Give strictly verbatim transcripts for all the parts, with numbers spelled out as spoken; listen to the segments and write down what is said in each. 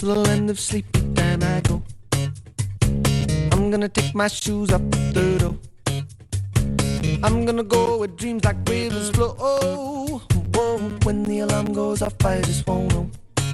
till the end of sleepy time I go. I'm gonna take my shoes off the door. I'm gonna go where dreams like rivers flow. Oh, whoa, when the alarm goes off I just won't know.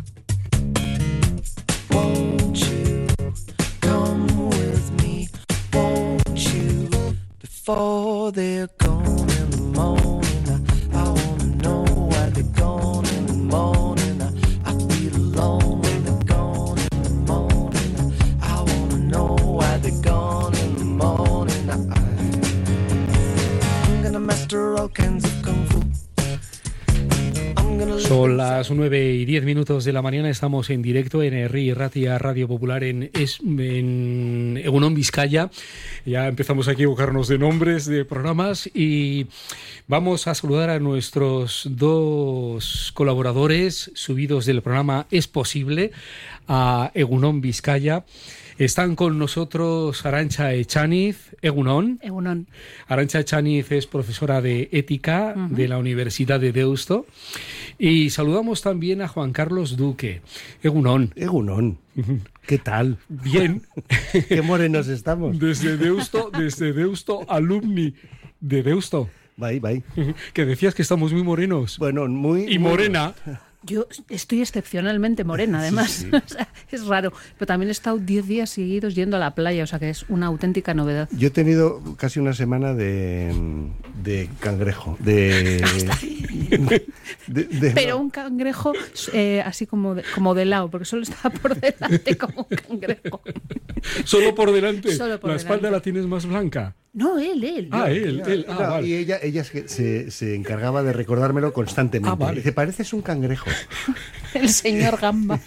Won't you come with me? Won't you? Before they're gone in the morning, I, I wanna know why they're gone in the morning. I, I feel alone when they're gone in the morning. I wanna know why they're gone in the morning. I, I'm gonna master all kinds of kung fu. Son las nueve y diez minutos de la mañana, estamos en directo en Herri Ratia Radio Popular en, en Egunon, Vizcaya. Ya empezamos a equivocarnos de nombres de programas y vamos a saludar a nuestros dos colaboradores subidos del programa Es Posible a Egunon, Vizcaya. Están con nosotros Arantxa Echaniz. Egunon. Egunon. Arantxa Echaniz es profesora de ética uh-huh. de la Universidad de Deusto. Y saludamos también a Juan Carlos Duque. Egunon. Egunon. ¿Qué tal? Bien. Qué morenos estamos. Desde Deusto, desde Deusto, alumni de Deusto. Bye, bye. Que decías que estamos muy morenos. Bueno, muy... Y muy... morena. Yo estoy excepcionalmente morena, además. Sí, sí. O sea, es raro. Pero también he estado diez días seguidos yendo a la playa, o sea que es una auténtica novedad. Yo he tenido casi una semana de, de cangrejo. De, de, de Pero no. un cangrejo eh, así como de, como de lado, porque solo está por delante como un cangrejo. ¿Solo por delante? Solo por ¿La delante. espalda la tienes más blanca? No, él, él. Ah, él, él. Ah, no, vale. Y ella, ella se, se encargaba de recordármelo constantemente. Ah, vale. Dice, pareces un cangrejo. El señor Gamba.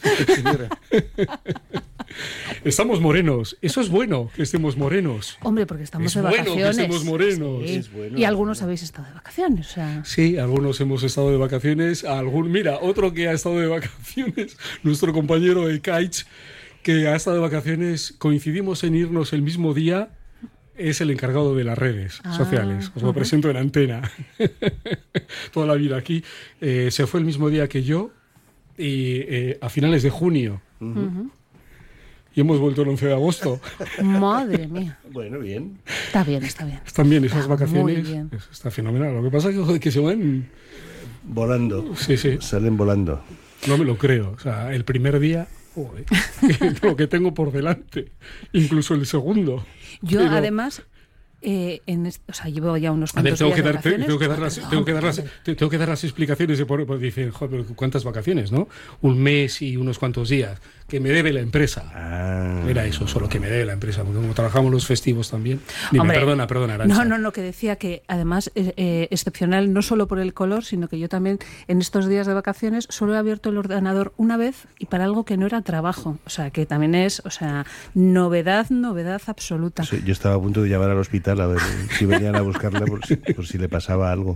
Estamos morenos. Eso es bueno, que estemos morenos. Hombre, porque estamos es de vacaciones. Es bueno que estemos morenos. Sí. Es bueno, y algunos habéis estado de vacaciones. O sea... Sí, algunos hemos estado de vacaciones. Algún, mira, otro que ha estado de vacaciones, nuestro compañero Ekaich, que ha estado de vacaciones, coincidimos en irnos el mismo día. Es el encargado de las redes ah, sociales. Os lo uh-huh. presento en antena. Toda la vida aquí. Eh, se fue el mismo día que yo y eh, a finales de junio. Uh-huh. Y hemos vuelto el once de agosto. Madre mía. Bueno, bien. Está bien, está bien. Están bien esas está vacaciones. Muy bien. Está fenomenal. Lo que pasa es que, joder, que se van... Volando. Sí, sí. Salen volando. No me lo creo. O sea, el primer día... Joder, lo que tengo por delante, incluso el segundo. Yo pero... además, eh, en est- o sea, llevo ya unos cuantos a ver, tengo días que dar, de vacaciones. Tengo que dar las, Perdón, tengo que dar las, perdón. tengo que dar las explicaciones de por, por dicen, joder, ¿cuántas vacaciones, no? Un mes y unos cuantos días que me debe la empresa. Ah. Era eso, solo que me debe la empresa, porque como trabajamos los festivos también. Dime, Hombre, perdona, perdona, Arantxa. No, no, no, que decía que además eh, eh, excepcional no solo por el color, sino que yo también en estos días de vacaciones solo he abierto el ordenador una vez y para algo que no era trabajo. O sea, que también es, o sea, novedad, novedad absoluta. Sí, yo estaba a punto de llamar al hospital a ver si venían a buscarla por si, por si le pasaba algo.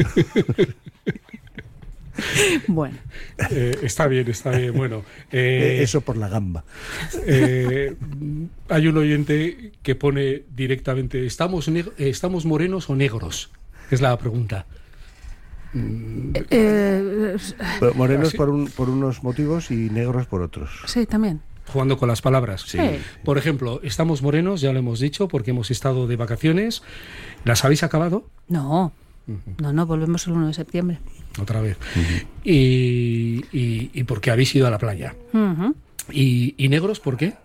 Bueno. Eh, está bien, está bien. Bueno, eh, eso por la gamba. Eh, hay un oyente que pone directamente, ¿estamos, neg- ¿estamos morenos o negros? Es la pregunta. Eh, eh, Pero morenos ¿así? por, un, por unos motivos y negros por otros. Sí, también. Jugando con las palabras. Sí. Por ejemplo, estamos morenos, ya lo hemos dicho, porque hemos estado de vacaciones. ¿Las habéis acabado? No. No, no, volvemos el uno de septiembre. Otra vez. Uh-huh. Y, y, y porque habéis ido a la playa. Uh-huh. ¿Y, y negros por qué?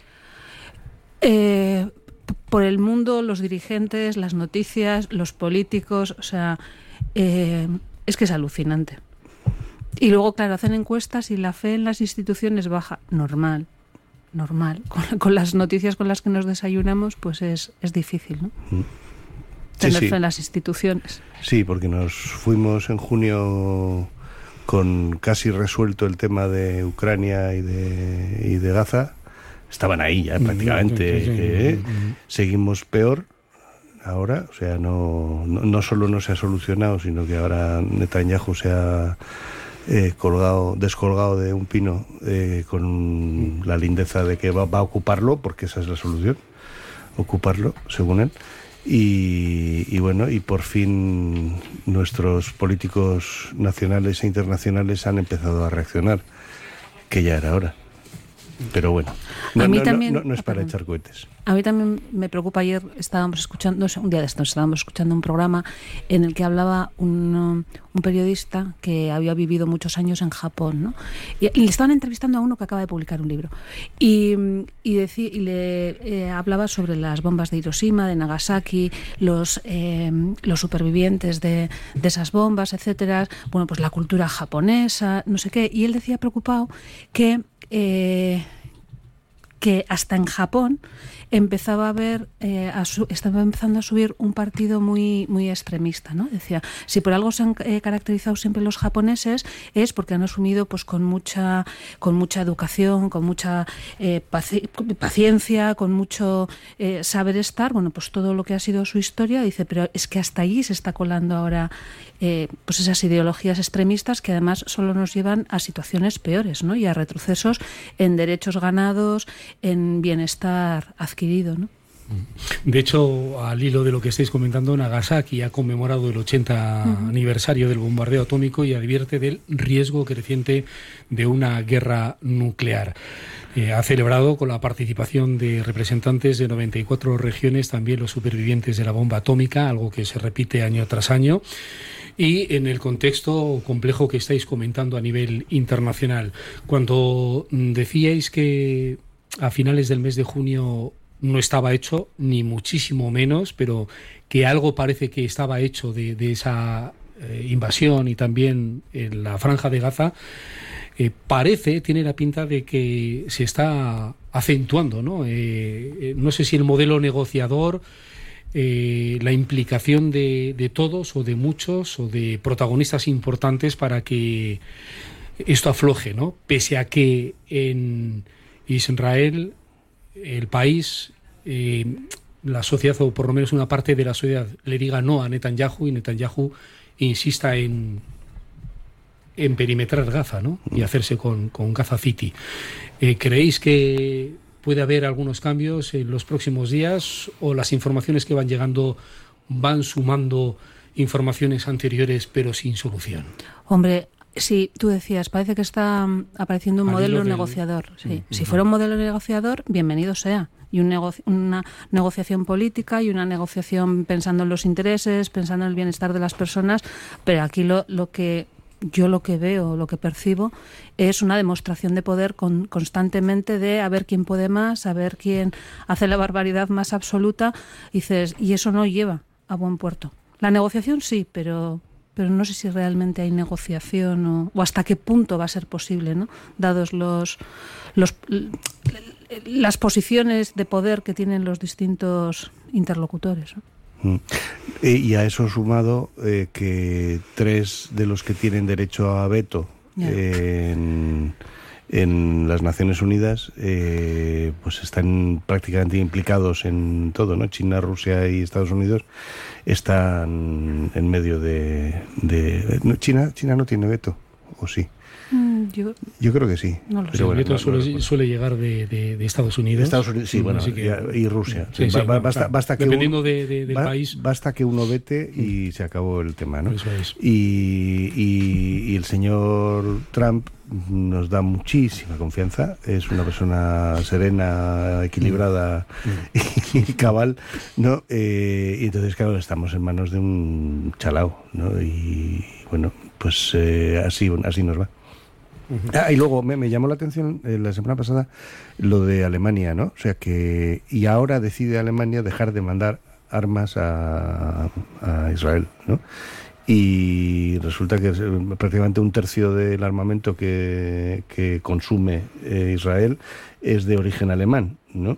Eh, por el mundo, los dirigentes, las noticias, los políticos, o sea, eh, es que es alucinante. Y luego, claro, hacen encuestas y la fe en las instituciones baja. Normal, normal. Con, con las noticias con las que nos desayunamos, pues es, es difícil, ¿no? Uh-huh. Tener sí, sí. fe en las instituciones. Sí, porque nos fuimos en junio con casi resuelto el tema de Ucrania y de, y de Gaza. Estaban ahí ya prácticamente. ¿eh? Seguimos peor ahora. O sea, no, no, no solo no se ha solucionado, sino que ahora Netanyahu se ha eh, colgado, descolgado de un pino eh, con la lindeza de que va, va a ocuparlo, porque esa es la solución, ocuparlo, según él. Y, y bueno, y por fin nuestros políticos nacionales e internacionales han empezado a reaccionar, que ya era hora. Pero bueno, no, a mí no, también, no, no, no es ah, para perdón. echar cohetes. A mí también me preocupa. Ayer estábamos escuchando, no sé, un día de estos estábamos escuchando un programa en el que hablaba un, un periodista que había vivido muchos años en Japón, ¿no? Y, y le estaban entrevistando a uno que acaba de publicar un libro. Y, y, decí, y le eh, hablaba sobre las bombas de Hiroshima, de Nagasaki, los, eh, los supervivientes de, de esas bombas, etcétera. Bueno, pues la cultura japonesa, no sé qué. Y él decía preocupado que... Eh, que hasta en Japón empezaba a ver, eh, a su, estaba empezando a subir un partido muy muy extremista, ¿no? Decía, si por algo se han eh, caracterizado siempre los japoneses es porque han asumido pues con mucha con mucha educación, con mucha eh, paci paciencia, con mucho eh, saber estar, bueno, pues todo lo que ha sido su historia. Dice, pero es que hasta allí se está colando ahora eh, pues esas ideologías extremistas que además solo nos llevan a situaciones peores, ¿no? Y a retrocesos en derechos ganados, en bienestar adquirido, ¿no? De hecho, al hilo de lo que estáis comentando, Nagasaki ha conmemorado el ochenta uh-huh. aniversario del bombardeo atómico y advierte del riesgo creciente de una guerra nuclear. Eh, ha celebrado con la participación de representantes de noventa y cuatro regiones también los supervivientes de la bomba atómica, algo que se repite año tras año. Y en el contexto complejo que estáis comentando a nivel internacional, cuando decíais que a finales del mes de junio no estaba hecho, ni muchísimo menos, pero que algo parece que estaba hecho de, de esa eh, invasión y también en la Franja de Gaza, eh, parece, tiene la pinta de que se está acentuando, ¿no? Eh, eh, no sé si el modelo negociador, eh, la implicación de, de todos o de muchos o de protagonistas importantes para que esto afloje, ¿no? Pese a que en Israel, el país, eh, la sociedad, o por lo menos una parte de la sociedad, le diga no a Netanyahu y Netanyahu insista en, en perimetrar Gaza, ¿no? Y hacerse con, con Gaza City. Eh, ¿Creéis que puede haber algunos cambios en los próximos días o las informaciones que van llegando van sumando informaciones anteriores pero sin solución? Hombre, sí, tú decías, parece que está apareciendo un Al modelo del... negociador. Sí. Uh-huh. Si fuera un modelo negociador, bienvenido sea. Y un negoci- una negociación política y una negociación pensando en los intereses, pensando en el bienestar de las personas, pero aquí lo, lo que yo lo que veo, lo que percibo, es una demostración de poder con, constantemente de a ver quién puede más, a ver quién hace la barbaridad más absoluta. Y dices, y eso no lleva a buen puerto. La negociación sí, pero... pero no sé si realmente hay negociación o, o hasta qué punto va a ser posible, ¿no? Dados los, los las posiciones de poder que tienen los distintos interlocutores, ¿no? Y a eso sumado eh, que tres de los que tienen derecho a veto eh, en, en las Naciones Unidas eh, pues están prácticamente implicados en todo, ¿no? China, Rusia y Estados Unidos están en medio de... de no, China, China no tiene veto, ¿o sí? Mm, yo, yo creo que sí. No lo sé. Bueno, el veto no, suele, no suele llegar de, de, de Estados Unidos. Estados Unidos, sí, bueno, que, y Rusia. Sí, sí, ba, basta, basta que dependiendo uno, de, de, del ba, país. Basta que uno vete y mm. se acabó el tema, ¿no? Eso es. Y, y, y el señor Trump nos da muchísima confianza. Es una persona serena, equilibrada mm. y cabal, ¿no? Eh, y entonces, claro, estamos en manos de un chalao, ¿no? Y bueno, pues eh, así, así nos va. Ah, y luego me, me llamó la atención eh, la semana pasada lo de Alemania, ¿no? O sea que... Y ahora decide Alemania dejar de mandar armas a, a Israel, ¿no? Y resulta que prácticamente un tercio del armamento que, que consume eh, Israel es de origen alemán, ¿no?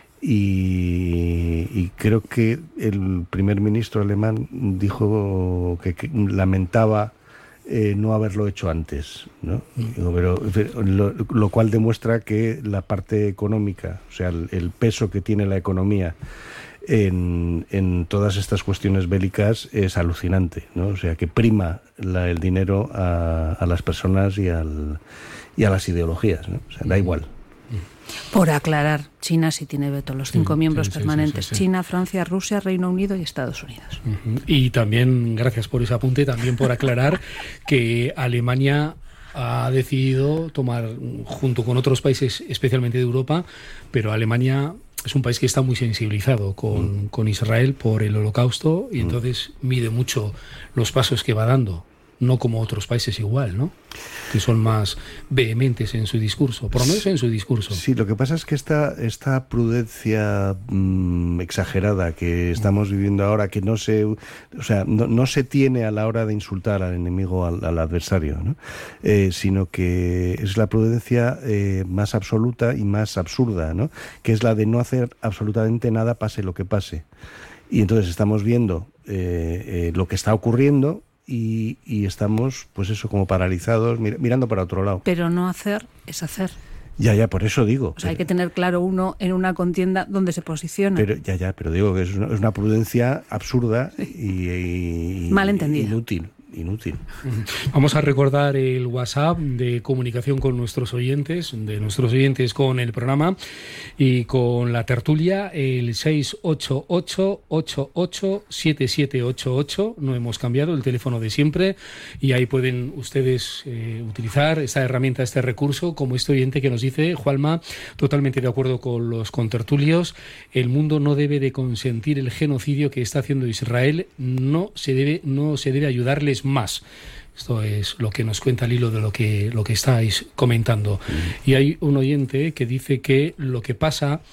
Y, y creo que el primer ministro alemán dijo que, que lamentaba Eh, no haberlo hecho antes, ¿no? Mm. Pero, lo, lo cual demuestra que la parte económica, o sea, el, el peso que tiene la economía en, en todas estas cuestiones bélicas es alucinante, ¿no? O sea, que prima la, el dinero a, a las personas y, al, y a las ideologías, ¿no? O sea, da igual. Por aclarar, China sí tiene veto, los cinco sí, miembros sí, permanentes, sí, sí, sí. China, Francia, Rusia, Reino Unido y Estados Unidos. Uh-huh. Y también, gracias por ese apunte, también por aclarar que Alemania ha decidido tomar, junto con otros países, especialmente de Europa, pero Alemania es un país que está muy sensibilizado con, mm. con Israel por el Holocausto y mm. entonces mide mucho los pasos que va dando. No como otros países igual, ¿no? Que son más vehementes en su discurso, por lo menos en su discurso. Sí, lo que pasa es que esta, esta prudencia mmm, exagerada que estamos viviendo ahora, que no se, o sea, no, no se tiene a la hora de insultar al enemigo, al, al adversario, ¿no? Eh, sino que es la prudencia eh, más absoluta y más absurda, ¿no? Que es la de no hacer absolutamente nada, pase lo que pase. Y entonces estamos viendo eh, eh, lo que está ocurriendo. Y, y estamos, pues eso, como paralizados, mir, mirando para otro lado. Pero no hacer es hacer. Ya, ya, por eso digo. O sea, pero, hay que tener claro uno en una contienda donde se posiciona. Pero ya, ya, pero digo que es una, es una prudencia absurda y, y malentendida. Inútil. Inútil. Vamos a recordar el WhatsApp de comunicación con nuestros oyentes, de nuestros oyentes con el programa y con la tertulia, el seis ocho ocho, ocho ocho, siete siete ocho ocho. No hemos cambiado el teléfono de siempre y ahí pueden ustedes eh, utilizar esta herramienta, este recurso, como este oyente que nos dice, Juanma, totalmente de acuerdo con los contertulios, el mundo no debe de consentir el genocidio que está haciendo Israel, no se debe, no se debe ayudarles más. Esto es lo que nos cuenta el hilo de lo que, lo que estáis comentando. Mm. Y hay un oyente que dice que lo que pasa,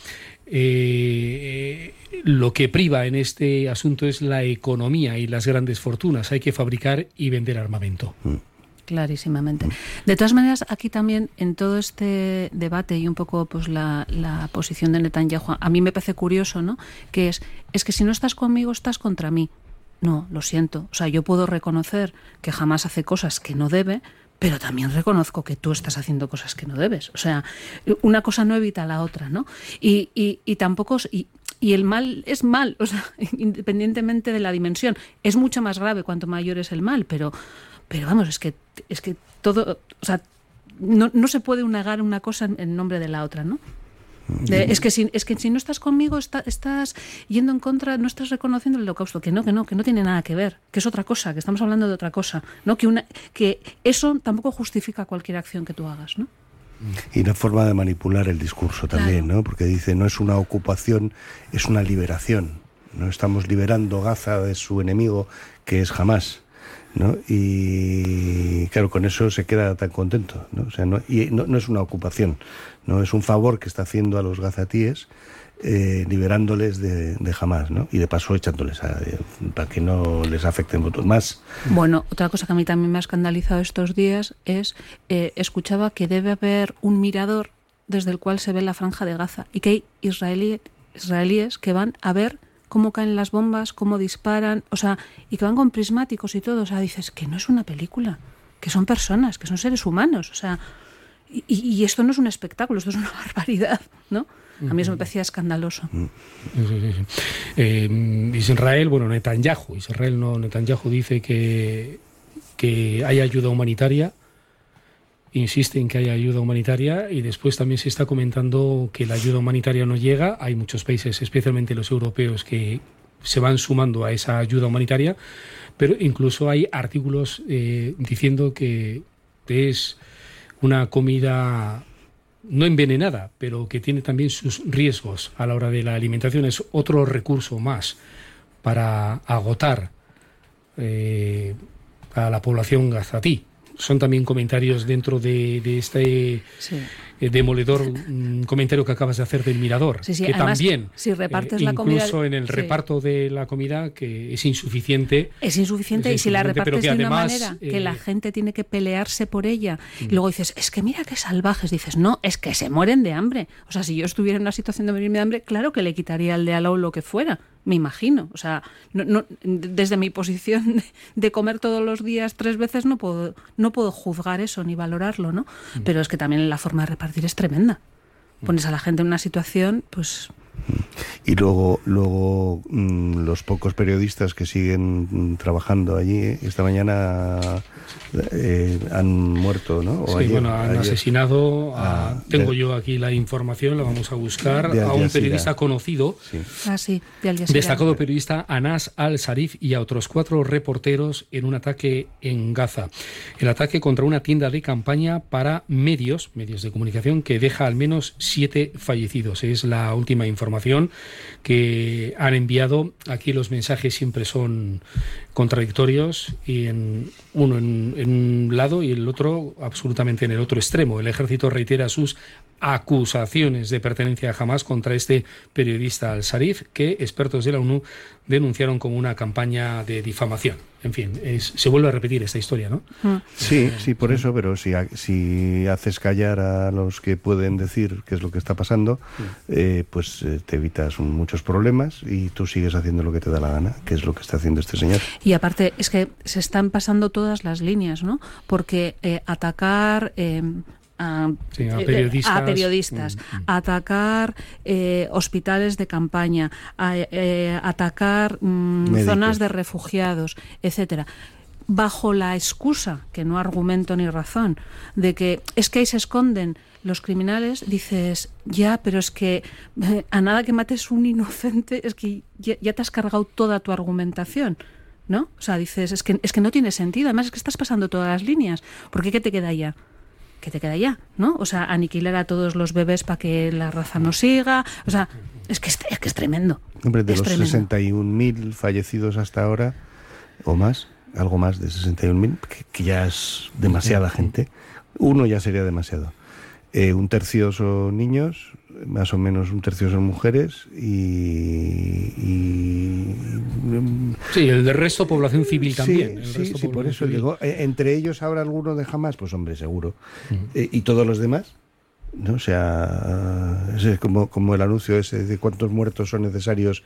eh, lo que priva en este asunto es la economía y las grandes fortunas. Hay que fabricar y vender armamento. Mm. Clarísimamente. De todas maneras, aquí también en todo este debate y un poco pues la, la posición de Netanyahu, a mí me parece curioso, ¿no? Que es, es que si no estás conmigo, estás contra mí. No, lo siento. O sea, yo puedo reconocer que Hamás hace cosas que no debe, pero también reconozco que tú estás haciendo cosas que no debes. O sea, una cosa no evita la otra, ¿no? Y, y, y tampoco... Y, y el mal es mal, o sea, independientemente de la dimensión. Es mucho más grave cuanto mayor es el mal, pero, pero vamos, es que, es que todo... O sea, no, no se puede negar una cosa en nombre de la otra, ¿no? De, es, que si, es que si no estás conmigo, está, estás yendo en contra, no estás reconociendo el holocausto, que no, que no, que no tiene nada que ver, que es otra cosa, que estamos hablando de otra cosa, ¿no? Que, una, que eso tampoco justifica cualquier acción que tú hagas, ¿no? Y la forma de manipular el discurso también, claro. ¿no? Porque dice, no es una ocupación, es una liberación, ¿no? Estamos liberando Gaza de su enemigo, que es Hamás, ¿no? Y claro, con eso se queda tan contento, ¿no? O sea, no, y no, no es una ocupación, no es un favor que está haciendo a los gazatíes eh, liberándoles de, de Hamás, ¿no? Y de paso echándoles a, eh, para que no les afecten más. Bueno, otra cosa que a mí también me ha escandalizado estos días es, eh, escuchaba que debe haber un mirador desde el cual se ve la franja de Gaza y que hay israelí, israelíes que van a ver cómo caen las bombas, cómo disparan, o sea, y que van con prismáticos y todo, o sea, dices que no es una película, que son personas, que son seres humanos, o sea, y, y esto no es un espectáculo, esto es una barbaridad, ¿no? A mí eso me parecía escandaloso. Sí, sí, sí. Eh, Israel, bueno, Netanyahu, Israel no, Netanyahu dice que, que hay ayuda humanitaria, insiste en que hay ayuda humanitaria y después también se está comentando que la ayuda humanitaria no llega. Hay muchos países, especialmente los europeos, que se van sumando a esa ayuda humanitaria, pero incluso hay artículos eh, diciendo que es una comida no envenenada, pero que tiene también sus riesgos a la hora de la alimentación. Es otro recurso más para agotar eh, a la población gazatí. Son también comentarios dentro de, de este sí. eh, demoledor sí. comentario que acabas de hacer del mirador. Sí, sí. Que además, también, si repartes eh, la comida, incluso en el sí. reparto de la comida, que es insuficiente. Es insuficiente, es y si la repartes de además, una manera eh, que la gente tiene que pelearse por ella, mm. y luego dices, es que mira qué salvajes, dices, no, es que se mueren de hambre. O sea, si yo estuviera en una situación de morirme de hambre, claro que le quitaría al de al lado lo que fuera. Me imagino, o sea, no, no, desde mi posición de, de comer todos los días tres veces no puedo, no puedo juzgar eso ni valorarlo, ¿no? Mm. Pero es que también la forma de repartir es tremenda. Pones a la gente en una situación, pues, Y luego, luego mmm, los pocos periodistas que siguen trabajando allí, ¿eh? Esta mañana eh, han muerto, ¿no? O sí, ayer, bueno, han ayer. asesinado, a, Ah, tengo de, yo aquí la información, la vamos a buscar, de a un periodista conocido, sí. Ah, sí, de Al Jazeera. Destacado periodista Anas al-Sarif y a otros cuatro reporteros en un ataque en Gaza. El ataque contra una tienda de campaña para medios, medios de comunicación, que deja al menos siete fallecidos. Es la última información que han enviado. Aquí los mensajes siempre son contradictorios y en uno en, en un lado y el otro absolutamente en el otro extremo. El ejército reitera sus acusaciones de pertenencia a Hamás contra este periodista al-Sarif, que expertos de la ONU denunciaron como una campaña de difamación. En fin, es, se vuelve a repetir esta historia, ¿no? Sí, sí, por eso, pero si, si haces callar a los que pueden decir qué es lo que está pasando, eh, pues eh, te evitas muchos problemas y tú sigues haciendo lo que te da la gana, que es lo que está haciendo este señor. Y aparte, es que se están pasando todas las líneas, ¿no? Porque eh, atacar... Eh, A, sí, a periodistas, a periodistas mm, mm. atacar eh, hospitales de campaña, a, eh, atacar mm, zonas de refugiados, etcétera, bajo la excusa, que no argumento ni razón, de que es que ahí se esconden los criminales. Dices, ya, pero es que eh, a nada que mates un inocente, es que ya, ya te has cargado toda tu argumentación, ¿no? O sea, dices, es que, es que no tiene sentido, además es que estás pasando todas las líneas, porque ¿qué te queda ya? ¿Qué te queda ya? ¿No? O sea, aniquilar a todos los bebés para que la raza no siga. O sea, es que es, es, que es tremendo. Hombre, de es los tremendo. sesenta y un mil fallecidos hasta ahora, o más, algo más de sesenta y un mil, que, que ya es demasiada gente. Uno ya sería demasiado. Eh, un tercio son niños, más o menos un tercio son mujeres y... y sí, el del resto población civil también. Sí, el sí, resto sí por eso civil. digo, eh, entre ellos habrá alguno de Hamás, pues hombre, seguro. Uh-huh. Eh, ¿Y todos los demás? ¿No? O sea, es como, como el anuncio ese de cuántos muertos son necesarios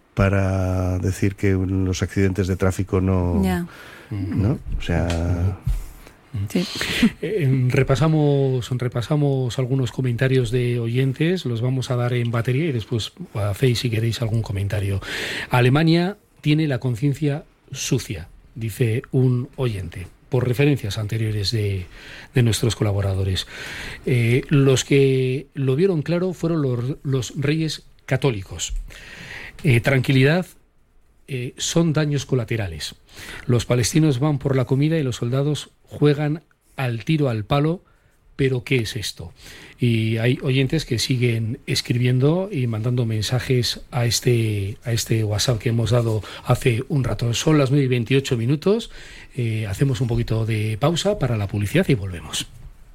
para decir que los accidentes de tráfico no... Yeah. ¿no? O sea... Sí. Eh, repasamos, repasamos algunos comentarios de oyentes, los vamos a dar en batería y después hacéis si queréis algún comentario. Alemania tiene la conciencia sucia, dice un oyente, por referencias anteriores de, de nuestros colaboradores. Eh, los que lo vieron claro fueron los, los reyes católicos. Eh, tranquilidad. Eh, son daños colaterales. Los palestinos van por la comida y los soldados juegan al tiro al palo, pero ¿qué es esto? Y hay oyentes que siguen escribiendo y mandando mensajes a este, a este WhatsApp que hemos dado hace un rato. Son las nueve y veintiocho minutos, eh, hacemos un poquito de pausa para la publicidad y volvemos.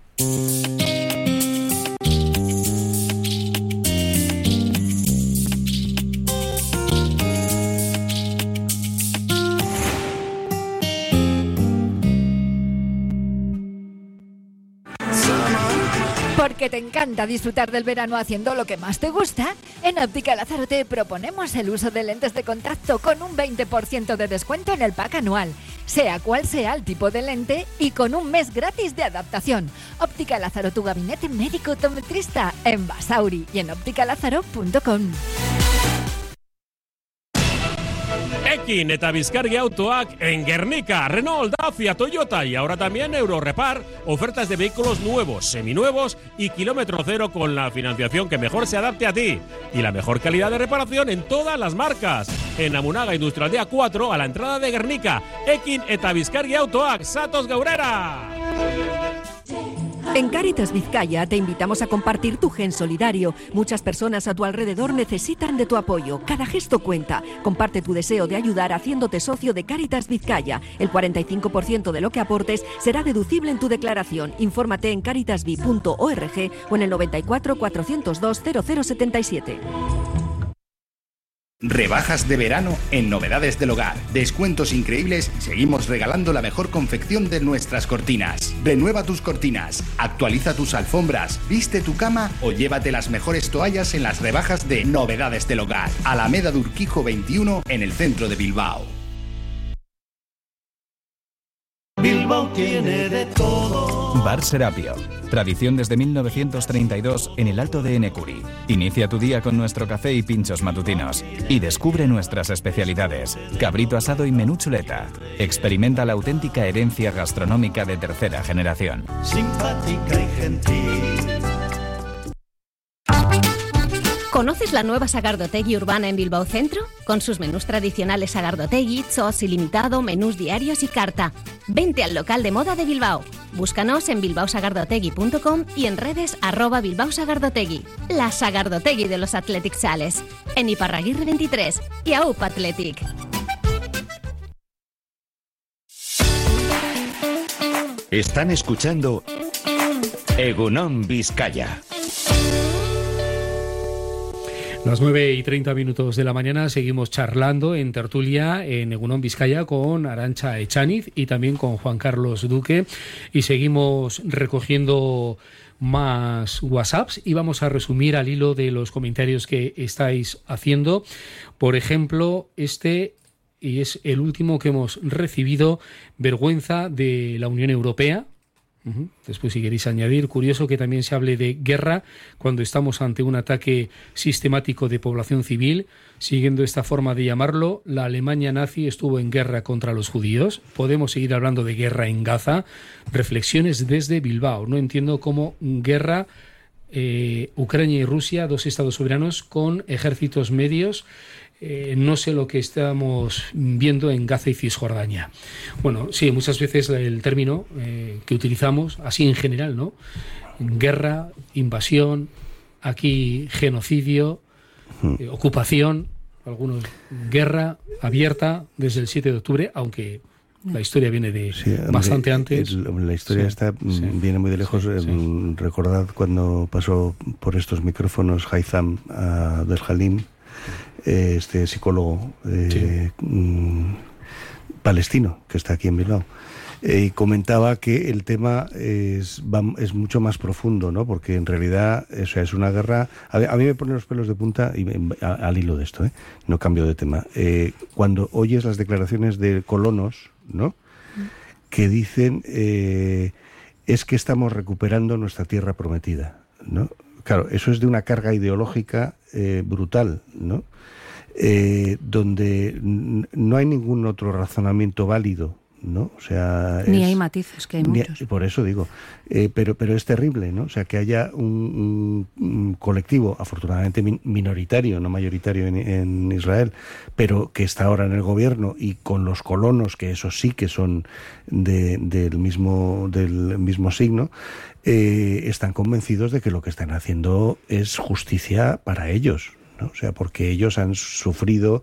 Porque te encanta disfrutar del verano haciendo lo que más te gusta, en Óptica Lázaro te proponemos el uso de lentes de contacto con un veinte por ciento de descuento en el pack anual, sea cual sea el tipo de lente y con un mes gratis de adaptación. Óptica Lázaro, tu gabinete médico optometrista en Basauri y en óptica lázaro punto com. Ekin eta Bizkargi Autoak en Guernica, Renault, Dacia, Toyota y ahora también Eurorepar. Ofertas de vehículos nuevos, seminuevos y kilómetro cero con la financiación que mejor se adapte a ti. Y la mejor calidad de reparación en todas las marcas. En Amunaga Industrial D A cuatro, a la entrada de Guernica. Ekin eta Bizkargi Autoak, Satos Gaurera. En Cáritas Vizcaya te invitamos a compartir tu gen solidario. Muchas personas a tu alrededor necesitan de tu apoyo. Cada gesto cuenta. Comparte tu deseo de ayudar haciéndote socio de Cáritas Vizcaya. El cuarenta y cinco por ciento de lo que aportes será deducible en tu declaración. Infórmate en caritasvi punto org o en el noventa y cuatro, cuatrocientos dos, cero cero setenta y siete. Rebajas de verano en Novedades del Hogar. Descuentos increíbles. Seguimos regalando la mejor confección de nuestras cortinas. Renueva tus cortinas, actualiza tus alfombras, viste tu cama o llévate las mejores toallas en las rebajas de Novedades del Hogar. Alameda de Urquijo veintiuno en el centro de Bilbao. Bilbao. Bilbao tiene de todo. Bar Serapio. Tradición desde mil novecientos treinta y dos en el Alto de Enecuri. Inicia tu día con nuestro café y pinchos matutinos. Y descubre nuestras especialidades. Cabrito asado y menú chuleta. Experimenta la auténtica herencia gastronómica de tercera generación. Simpática y gentil. ¿Conoces la nueva Sagardotegui urbana en Bilbao Centro? Con sus menús tradicionales Sagardotegui, Chos ilimitado, menús diarios y carta. Vente al local de moda de Bilbao. Búscanos en bilbao sagardotegui punto com y en redes arroba Bilbao Sagardotegui. La Sagardotegui de los Athletic Sales. En Iparraguirre veintitrés y A U P Athletic. Están escuchando Egunon Vizcaya. Las nueve y treinta minutos de la mañana seguimos charlando en tertulia en Egunon Vizcaya con Arantxa Echaniz y también con Juan Carlos Duque, y seguimos recogiendo más WhatsApps y vamos a resumir al hilo de los comentarios que estáis haciendo. Por ejemplo, este, y es el último que hemos recibido: vergüenza de la Unión Europea. Uh-huh. Después, si queréis añadir, curioso que también se hable de guerra cuando estamos ante un ataque sistemático de población civil. Siguiendo esta forma de llamarlo, la Alemania nazi estuvo en guerra contra los judíos. Podemos seguir hablando de guerra en Gaza. Reflexiones desde Bilbao. No entiendo cómo guerra, eh, Ucrania y Rusia, dos estados soberanos con ejércitos medios. Eh, no sé lo que estamos viendo en Gaza y Cisjordania. Bueno, sí, muchas veces el término eh, que utilizamos, así en general, ¿no? Guerra, invasión, aquí genocidio, eh, ocupación, algunos guerra abierta desde el siete de octubre, aunque la historia viene de sí, bastante hombre, antes. El, la historia sí, está sí, viene muy de lejos. Sí, sí. Recordad cuando pasó por estos micrófonos Haitham uh, del Halim, este psicólogo eh, sí. mmm, palestino que está aquí en Bilbao, eh, y comentaba que el tema es, va, es mucho más profundo, ¿no? Porque en realidad, o sea, es una guerra. A, a mí me ponen los pelos de punta y a, al hilo de esto, ¿eh? No cambio de tema. Eh, cuando oyes las declaraciones de colonos, ¿no? Que dicen eh, es que estamos recuperando nuestra tierra prometida, ¿no? Claro, eso es de una carga ideológica eh, brutal, ¿no? Eh, donde n- no hay ningún otro razonamiento válido, ¿no? O sea, ni es, hay matices, que hay ni, muchos. Por eso digo, eh, pero pero es terrible, ¿no? O sea, que haya un, un, un colectivo, afortunadamente min- minoritario, no mayoritario en, en Israel, pero que está ahora en el gobierno y con los colonos, que esos sí que son de, del mismo del mismo signo, eh, están convencidos de que lo que están haciendo es justicia para ellos, ¿no? O sea, porque ellos han sufrido,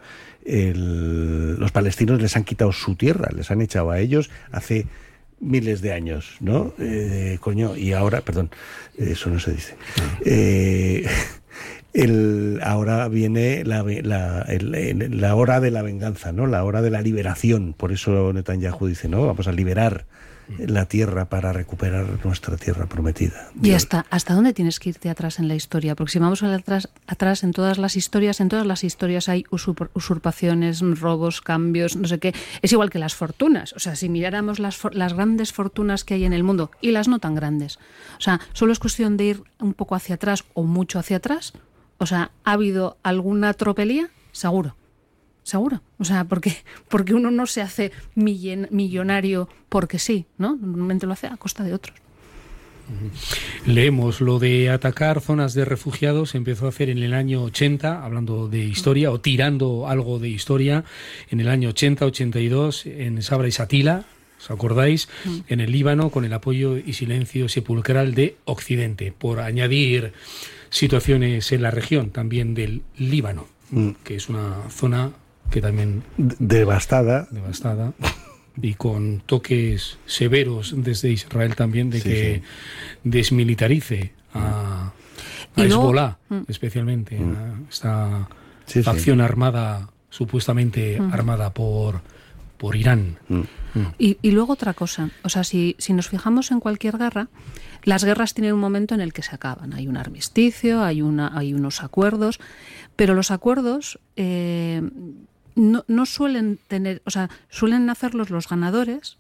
el, los palestinos les han quitado su tierra, les han echado a ellos hace miles de años, ¿no? Eh, coño, y ahora, perdón, eso no se dice. Eh, el, ahora viene la, la, el, la hora de la venganza, ¿no? La hora de la liberación. Por eso Netanyahu dice, no, vamos a liberar la tierra para recuperar nuestra tierra prometida. ¿Y hasta, hasta dónde tienes que irte atrás en la historia? Porque si vamos atrás, atrás en todas las historias, en todas las historias hay usurp- usurpaciones, robos, cambios, no sé qué. Es igual que las fortunas. O sea, si miráramos las, for- las grandes fortunas que hay en el mundo y las no tan grandes. O sea, solo es cuestión de ir un poco hacia atrás o mucho hacia atrás. O sea, ¿ha habido alguna tropelía? Seguro. Seguro. O sea, porque, porque uno no se hace millen, millonario porque sí, ¿no? Normalmente lo hace a costa de otros. Leemos lo de atacar zonas de refugiados, se empezó a hacer en el año ochenta, hablando de historia o tirando algo de historia, en el año ochenta ochenta y dos en Sabra y Shatila, ¿os acordáis? Mm. En el Líbano, con el apoyo y silencio sepulcral de Occidente, por añadir situaciones en la región también del Líbano, mm. que es una zona que también devastada devastada y con toques severos desde Israel también de sí, que sí. desmilitarice a, a Hezbollah, luego, especialmente mm. a esta sí, facción sí. armada, supuestamente mm. armada por por Irán. Mm. Y, y luego otra cosa, o sea, si, si nos fijamos en cualquier guerra, las guerras tienen un momento en el que se acaban. Hay un armisticio, hay una, hay unos acuerdos, pero los acuerdos eh, no, no suelen tener, o sea, suelen hacerlos los ganadores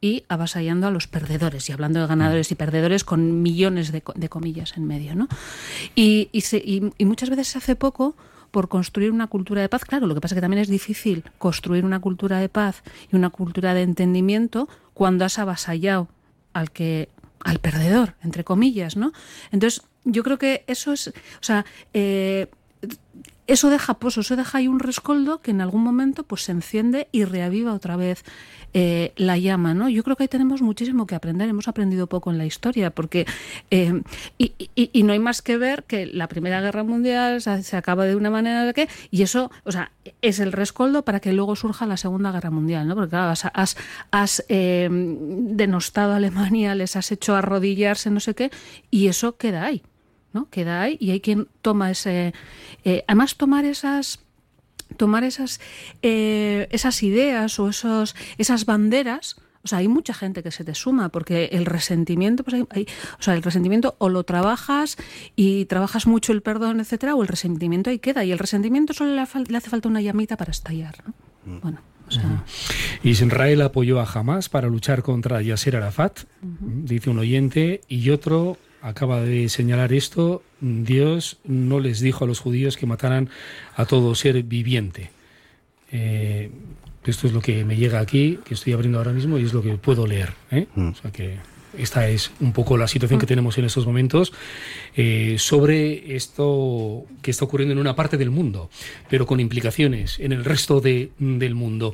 y avasallando a los perdedores, y hablando de ganadores y perdedores con millones de, de comillas en medio, ¿no? Y, y, se, y, y muchas veces se hace poco por construir una cultura de paz. Claro, lo que pasa es que también es difícil construir una cultura de paz y una cultura de entendimiento cuando has avasallado al que al perdedor, entre comillas, ¿no? Entonces, yo creo que eso es, o sea, eh, eso deja pozo, eso deja ahí un rescoldo que en algún momento pues se enciende y reaviva otra vez eh, la llama, ¿no? Yo creo que ahí tenemos muchísimo que aprender, hemos aprendido poco en la historia, porque eh, y, y, y no hay más que ver que la Primera Guerra Mundial se, se acaba de una manera que, y eso, o sea, es el rescoldo para que luego surja la Segunda Guerra Mundial, ¿no? Porque claro, has, has, has eh, denostado a Alemania, les has hecho arrodillarse, no sé qué, y eso queda ahí, ¿no? Queda ahí, y hay quien toma ese... Eh, además, tomar esas... tomar esas eh, esas ideas o esos esas banderas, o sea, hay mucha gente que se te suma, porque el resentimiento, pues hay, hay, o sea, el resentimiento o lo trabajas y trabajas mucho el perdón, etcétera, o el resentimiento ahí queda, y el resentimiento solo le, fal- le hace falta una llamita para estallar, ¿no? Mm. Bueno, o sea... Uh-huh. Israel apoyó a Hamas para luchar contra Yasser Arafat, uh-huh. dice un oyente, y otro acaba de señalar esto: Dios no les dijo a los judíos que mataran a todo ser viviente. Eh, esto es lo que me llega aquí, que estoy abriendo ahora mismo, y es lo que puedo leer, ¿eh? Mm. O sea que esta es un poco la situación que tenemos en estos momentos eh, sobre esto que está ocurriendo en una parte del mundo, pero con implicaciones en el resto de, del mundo.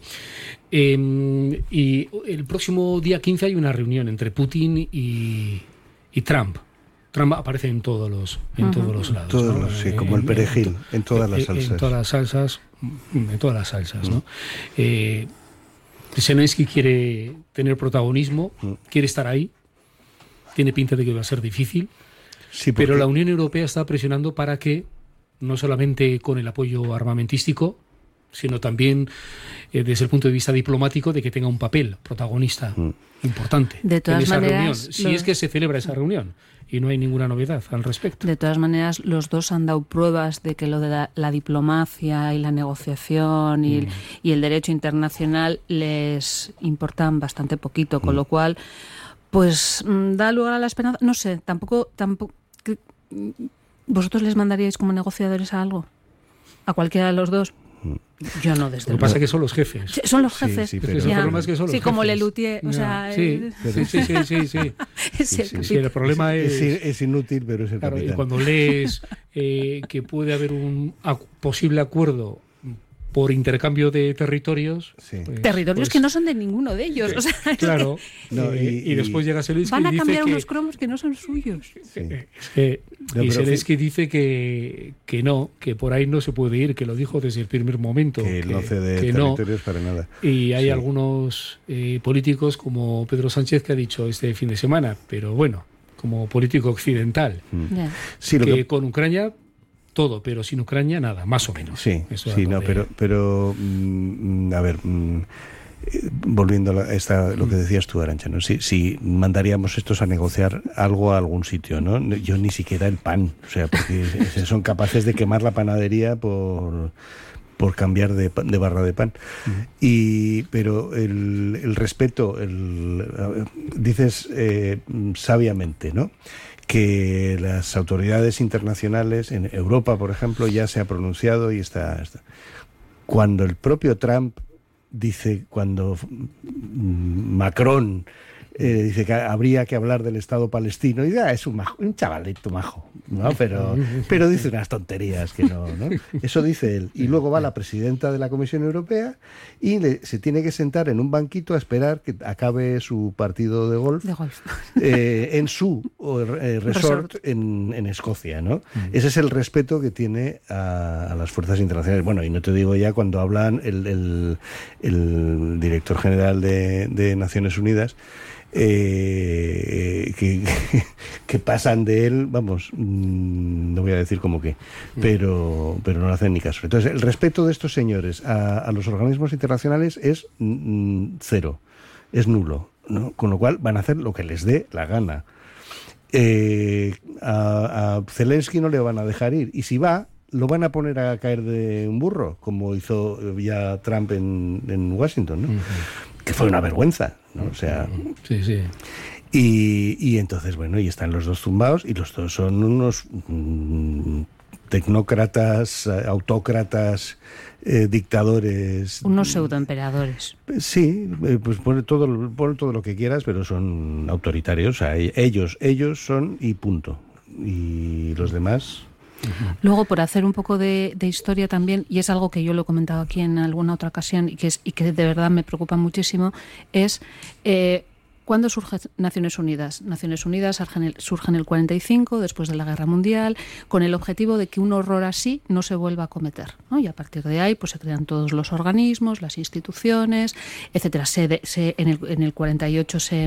Eh, y el próximo día quince hay una reunión entre Putin y, y Trump. Trump aparece en todos los en uh-huh. todos los lados, todos, ¿no? Sí, como el perejil, en, en todas las salsas. En todas las salsas, en todas las salsas, ¿no? Uh-huh. Eh, Zelensky quiere tener protagonismo, uh-huh. quiere estar ahí, tiene pinta de que va a ser difícil, sí, porque... pero la Unión Europea está presionando para que, no solamente con el apoyo armamentístico, sino también eh, desde el punto de vista diplomático, de que tenga un papel protagonista uh-huh. importante de todas en esa maneras, reunión, si lo... es que se celebra esa reunión. Y no hay ninguna novedad al respecto. De todas maneras, los dos han dado pruebas de que lo de la, la diplomacia y la negociación y, mm. el, y el derecho internacional les importan bastante poquito, con mm. lo cual, pues da lugar a la esperanza. No sé, tampoco, tampoco. ¿Vosotros les mandaríais como negociadores a algo? ¿A cualquiera de los dos? Yo no, desde luego. Lo que pasa es que son los jefes. Sí, son los jefes. Sí, sí, pero... el problema es que son los sí jefes. como Lelutier. O sea, no, sí, sí, sí, sí, sí, sí. Es sí, el, sí, sí, el problema es... Es, es inútil, pero es el claro, capitán. Y cuando lees eh, que puede haber un ac- posible acuerdo por intercambio de territorios. Sí. Pues, territorios pues, que no son de ninguno de ellos. O sea, claro. Que... No, y, y después llega Zelensky van a y dice cambiar que... unos cromos que no son suyos. Sí. Es que, no, y Zelensky dice que, que no, que por ahí no se puede ir, que lo dijo desde el primer momento. Que, que no cede que territorios no. para nada. Y hay sí. algunos eh, políticos como Pedro Sánchez que ha dicho este fin de semana, pero bueno, como político occidental, mm. yeah. sí, lo que, que con Ucrania... todo, pero sin Ucrania nada, más o menos. Sí, Eso sí, no, de... pero, pero mm, a ver, mm, volviendo a esta, lo que decías tú, Arantxa, ¿no? Si, si mandaríamos estos a negociar algo a algún sitio, ¿no? Yo ni siquiera el pan, o sea, porque son capaces de quemar la panadería por por cambiar de, de barra de pan. Uh-huh. Y pero el, el respeto, el, dices eh, sabiamente, ¿no?, que las autoridades internacionales, en Europa, por ejemplo, ya se ha pronunciado y está, está. Cuando el propio Trump dice, cuando Macron eh, dice que habría que hablar del Estado palestino, y ah, es un, majo, un chavalito majo, ¿no? Pero, pero dice unas tonterías que no, ¿no? Eso dice él. Y luego va la presidenta de la Comisión Europea y le, se tiene que sentar en un banquito a esperar que acabe su partido de golf, de golf. Eh, en su eh, resort, resort. En, en Escocia, ¿no? Mm. Ese es el respeto que tiene a, a las fuerzas internacionales. Bueno, y no te digo ya cuando hablan el, el, el director general de, de Naciones Unidas, Eh, que, que pasan de él, vamos, no voy a decir como que, pero, pero no le hacen ni caso. Entonces, el respeto de estos señores a, a los organismos internacionales es mm, cero, es nulo, ¿no? Con lo cual van a hacer lo que les dé la gana. Eh, a, a Zelensky no le van a dejar ir, y si va, lo van a poner a caer de un burro, como hizo ya Trump en, en Washington, ¿no? Uh-huh. que fue una vergüenza, ¿no? O sea... Sí, sí. Y, y entonces, bueno, y están los dos tumbados y los dos son unos mmm, tecnócratas, autócratas, eh, dictadores... Unos pseudoemperadores. Sí, eh, pues pone todo, pone todo lo que quieras, pero son autoritarios. O sea, ellos, ellos son y punto. Y los demás... Luego, por hacer un poco de, de historia también, y es algo que yo lo he comentado aquí en alguna otra ocasión y que, es, y que de verdad me preocupa muchísimo, es eh, ¿cuándo surge Naciones Unidas? Naciones Unidas surge en el cuarenta y cinco, después de la Guerra Mundial, con el objetivo de que un horror así no se vuelva a cometer, ¿no? Y a partir de ahí pues se crean todos los organismos, las instituciones, etcétera. Se, se, en, el, en el cuarenta y ocho se,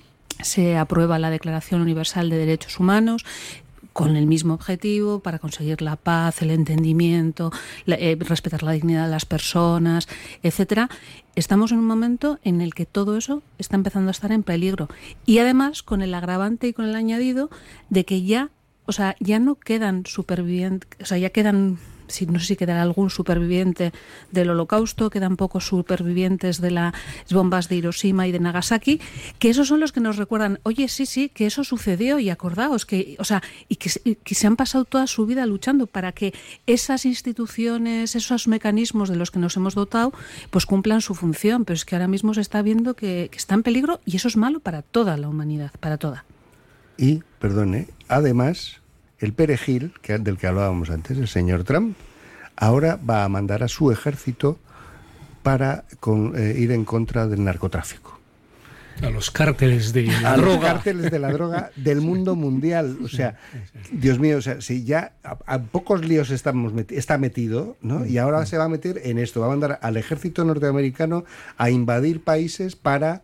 se aprueba la Declaración Universal de Derechos Humanos, con el mismo objetivo, para conseguir la paz, el entendimiento, la, eh, respetar la dignidad de las personas, etcétera. Estamos en un momento en el que todo eso está empezando a estar en peligro. Y además con el agravante y con el añadido de que ya, o sea, ya no quedan supervivientes, o sea, ya quedan... Si, no sé si quedará algún superviviente del Holocausto, quedan pocos supervivientes de las bombas de Hiroshima y de Nagasaki, que esos son los que nos recuerdan, oye, sí, sí, que eso sucedió y acordaos, que, o sea, y que, y que se han pasado toda su vida luchando para que esas instituciones, esos mecanismos de los que nos hemos dotado, pues cumplan su función. Pero es que ahora mismo se está viendo que, que está en peligro y eso es malo para toda la humanidad, para toda. Y, perdone, además... El perejil, que, del que hablábamos antes, el señor Trump, ahora va a mandar a su ejército para con, eh, ir en contra del narcotráfico. A los cárteles de la a droga. los cárteles de la droga del mundo mundial. O sea, Dios mío, o sea, si ya a, a pocos líos estamos meti- está metido, ¿no? Y ahora se va a meter en esto, va a mandar al ejército norteamericano a invadir países para...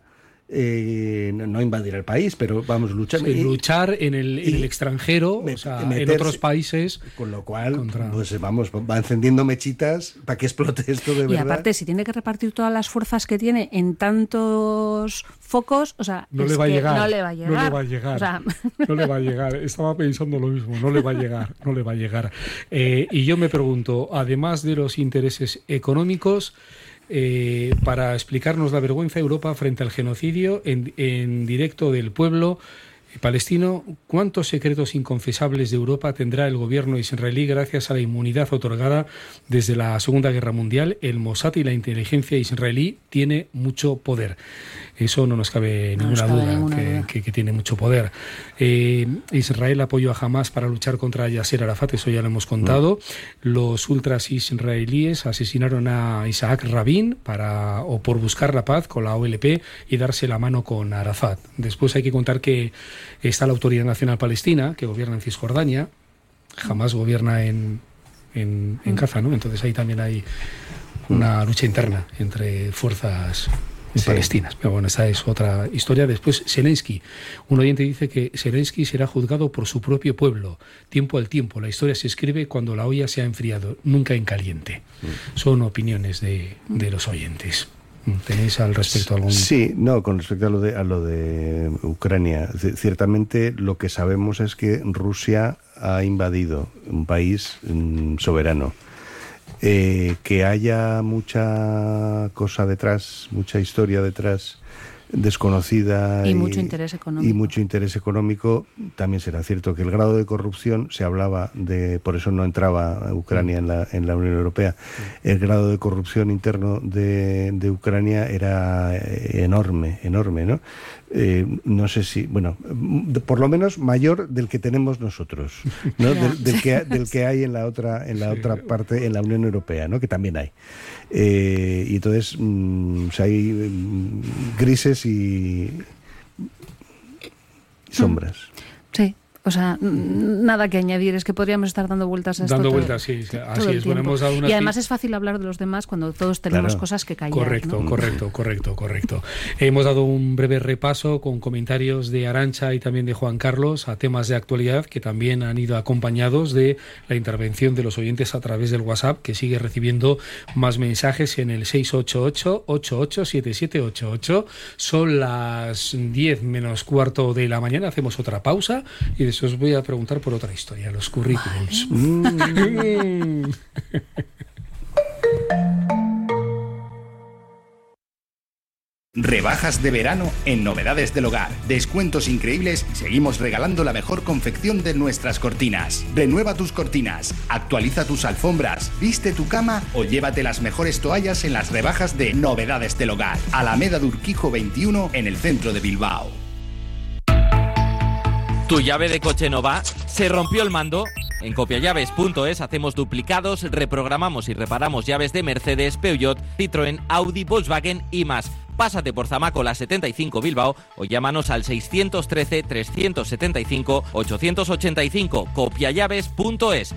Eh, no, no invadir el país, pero vamos, luchar. Sí, luchar en el, en el extranjero, me, o sea, meterse, en otros países. Con lo cual, contra... pues vamos, va encendiendo mechitas para que explote esto de y verdad. Y aparte, si tiene que repartir todas las fuerzas que tiene en tantos focos, o sea, no, es le, va que llegar, no le va a llegar. No le va a llegar. O sea... No le va a llegar. Estaba pensando lo mismo, no le va a llegar, no le va a llegar. Eh, y yo me pregunto, además de los intereses económicos, Eh, para explicarnos la vergüenza de Europa frente al genocidio en, en directo del pueblo palestino, ¿cuántos secretos inconfesables de Europa tendrá el gobierno israelí gracias a la inmunidad otorgada desde la Segunda Guerra Mundial? El Mossad y la inteligencia israelí tiene mucho poder. Eso no nos cabe no ninguna nos cabe duda, ninguna que, duda. Que, que tiene mucho poder. Eh, Israel apoyó a Hamas para luchar contra Yasser Arafat, eso ya lo hemos contado. Mm. Los ultras israelíes asesinaron a Isaac Rabin para, o por buscar la paz con la O L P y darse la mano con Arafat. Después hay que contar que está la Autoridad Nacional Palestina, que gobierna en Cisjordania. Hamas gobierna en, en, en Gaza, ¿no? Entonces ahí también hay una lucha interna entre fuerzas sí. palestinas. Pero bueno, esa es otra historia. Después, Zelensky. Un oyente dice que Zelensky será juzgado por su propio pueblo. Tiempo al tiempo. La historia se escribe cuando la olla se ha enfriado, nunca en caliente. Mm. Son opiniones de, de los oyentes. ¿Tenéis al respecto algún...? Sí, no, con respecto a lo de, a lo de Ucrania. C- ciertamente lo que sabemos es que Rusia ha invadido un país mm, soberano. Eh, que haya mucha cosa detrás, mucha historia detrás desconocida y, y mucho interés económico y mucho interés económico, también será cierto que el grado de corrupción, se hablaba de, por eso no entraba Ucrania en la, en la Unión Europea, el grado de corrupción interno de, de Ucrania era enorme, enorme, ¿no? Eh, no sé si, bueno, por lo menos mayor del que tenemos nosotros, ¿no? del, del que del que hay en la otra en la sí. otra parte, en la Unión Europea, ¿no? Que también hay. Eh, y entonces mmm, o sea, hay mmm, grises y sombras. Sí. O sea, nada que añadir, es que podríamos estar dando vueltas a esto. Dando todo, vueltas, sí, sí. Así todo es. Bueno, hemos dado una y además es fácil hablar de los demás cuando todos tenemos claro. cosas que callar. Correcto, ¿no? correcto, correcto, correcto. Hemos dado un breve repaso con comentarios de Arantxa y también de Juan Carlos a temas de actualidad que también han ido acompañados de la intervención de los oyentes a través del WhatsApp, que sigue recibiendo más mensajes en el seis ocho ocho, ocho ocho siete siete ocho ocho. Son las diez menos cuarto de la mañana. Hacemos otra pausa y después os voy a preguntar por otra historia, los currículums. Vale. Rebajas de verano en Novedades del Hogar. Descuentos increíbles. Seguimos regalando la mejor confección de nuestras cortinas. Renueva tus cortinas, actualiza tus alfombras, viste tu cama o llévate las mejores toallas en las rebajas de Novedades del Hogar. Alameda de Urquijo veintiuno en el centro de Bilbao. ¿Tu llave de coche no va? ¿Se rompió el mando? En copiallaves punto es hacemos duplicados, reprogramamos y reparamos llaves de Mercedes, Peugeot, Citroën, Audi, Volkswagen y más. Pásate por Zamácola setenta y cinco Bilbao o llámanos al seiscientos trece, trescientos setenta y cinco, ochocientos ochenta y cinco. copiallaves punto es.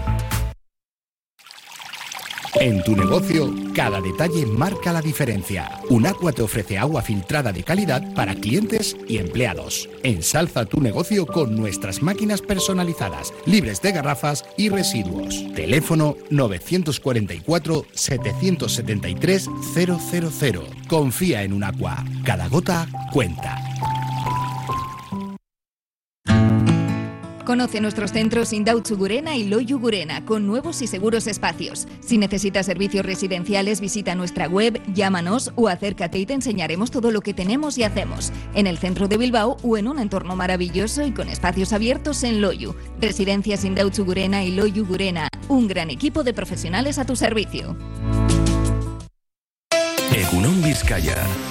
En tu negocio, cada detalle marca la diferencia. Unaqua te ofrece agua filtrada de calidad para clientes y empleados. Ensalza tu negocio con nuestras máquinas personalizadas, libres de garrafas y residuos. Teléfono novecientos cuarenta y cuatro, setecientos setenta y tres, cero cero cero. Confía en Unaqua. Cada gota cuenta. Conoce nuestros centros Indautxu Gurena y Loiu Gurena, con nuevos y seguros espacios. Si necesitas servicios residenciales, visita nuestra web, llámanos o acércate y te enseñaremos todo lo que tenemos y hacemos. En el centro de Bilbao o en un entorno maravilloso y con espacios abiertos en Loiu. Residencias Indautxu Gurena y Loiu Gurena, un gran equipo de profesionales a tu servicio. Egunon Vizcaya.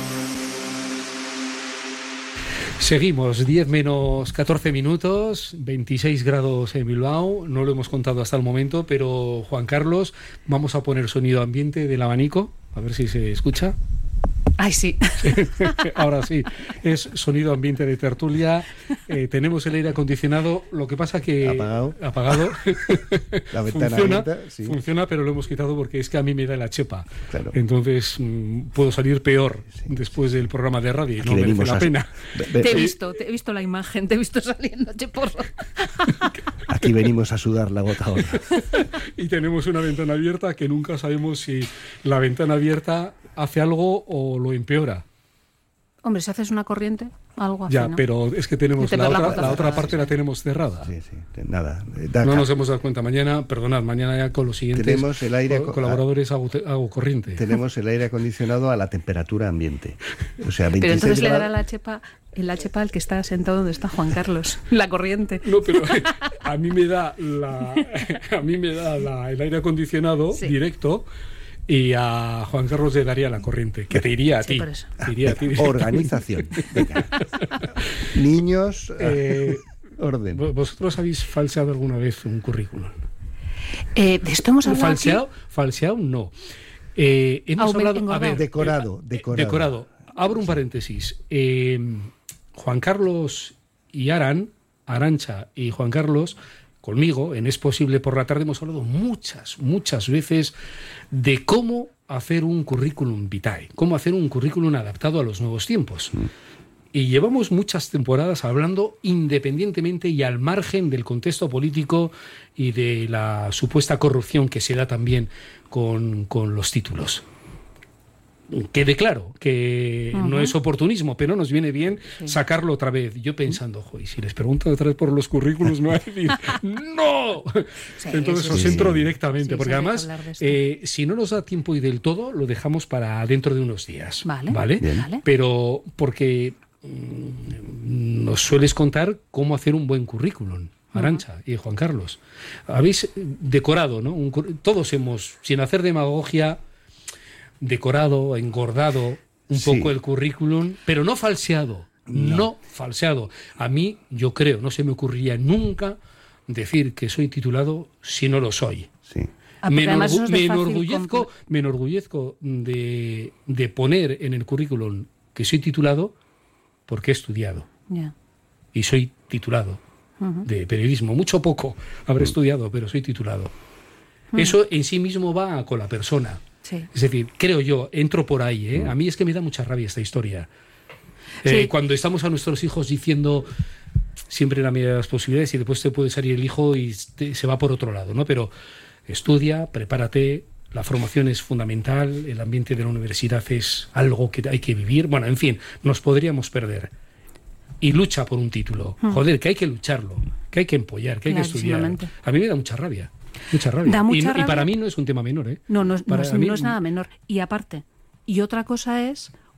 Seguimos, diez menos catorce minutos, veintiséis grados en Bilbao, no lo hemos contado hasta el momento, pero Juan Carlos, vamos a poner sonido ambiente del abanico, a ver si se escucha. Ay, sí. Ahora sí, es sonido ambiente de tertulia. Eh, tenemos el aire acondicionado, lo que pasa que... Apagado. Apagado. La ventana funciona, abierta, sí. funciona, pero lo hemos quitado porque es que a mí me da la chepa. Claro. Entonces mmm, puedo salir peor sí, después del programa de radio. Aquí no merece la a... pena. Be- te he visto, te he visto la imagen, te he visto saliendo cheporro. Aquí venimos a sudar la gota ahora. Y tenemos una ventana abierta que nunca sabemos si la ventana abierta hace algo o lo empeora. Hombre, si haces una corriente, algo hace, Ya, ¿no? pero es que tenemos la, la, otra, la otra parte sí. La tenemos cerrada. Sí, sí, nada. Da, no nos hemos dado cuenta. Mañana, perdonad, mañana ya con los siguientes tenemos el aire co- colaboradores hago, hago corriente. Tenemos el aire acondicionado a la temperatura ambiente. O sea, veintiséis pero entonces grados... le dará la chepa, la chepa al que está sentado donde está Juan Carlos, la corriente. No, pero a mí me da la, a mí me da la, el aire acondicionado sí. directo. Y a Juan Carlos le daría la corriente, que te iría a sí, ti. Te iría a ti. Organización. Venga. Niños, eh, orden. ¿Vosotros habéis falseado alguna vez un currículum? Eh, ¿De esto hemos hablado ¿Falseado? Aquí? Falseado, no. Eh, hemos ah, hablado... A ver, decorado, eh, decorado. Decorado. Abro un paréntesis. Eh, Juan Carlos y Aran, Arantxa y Juan Carlos... Conmigo, en Es Posible por la Tarde, hemos hablado muchas, muchas veces de cómo hacer un currículum vitae, cómo hacer un currículum adaptado a los nuevos tiempos. Mm. Y llevamos muchas temporadas hablando independientemente y al margen del contexto político y de la supuesta corrupción que se da también con, con los títulos. Quede claro que uh-huh. no es oportunismo, pero nos viene bien sí. sacarlo otra vez. Yo pensando, joder, si les pregunto otra vez por los currículos, me van a decir ¡no! Sí, Entonces sí, os sí, entro sí. directamente, sí, porque sí, además, eh, si no nos da tiempo y del todo, lo dejamos para dentro de unos días. Vale. ¿Vale? Vale. Pero porque mmm, nos sueles contar cómo hacer un buen currículum. Arantxa uh-huh. y Juan Carlos. Habéis decorado, ¿no? Un, todos hemos, sin hacer demagogia, decorado, engordado un sí. poco el currículum, pero no falseado, no. no falseado. A mí, yo creo, no se me ocurriría nunca decir que soy titulado si no lo soy. Sí. Ah, me, enorgu- me, enorgullezco, me enorgullezco de, de poner en el currículum que soy titulado porque he estudiado. Yeah. Y soy titulado uh-huh. de periodismo. Mucho poco habré uh-huh. estudiado, pero soy titulado. Uh-huh. Eso en sí mismo va con la persona. Sí. Es decir, creo yo, entro por ahí, ¿eh? A mí es que me da mucha rabia esta historia. Eh, sí. Cuando estamos a nuestros hijos diciendo siempre la medida de las posibilidades y después te puede salir el hijo y te, se va por otro lado, ¿no? Pero estudia, prepárate, la formación es fundamental, el ambiente de la universidad es algo que hay que vivir. Bueno, en fin, nos podríamos perder. Y lucha por un título. Hmm. Joder, que hay que lucharlo, que hay que empollar, que hay que estudiar. A mí me da mucha rabia. Mucha rabia. Da mucha y, rabia. Y para mí no es un tema menor, ¿eh? No, no, es, para no, es, mí... no es nada menor. Y aparte, y otra cosa es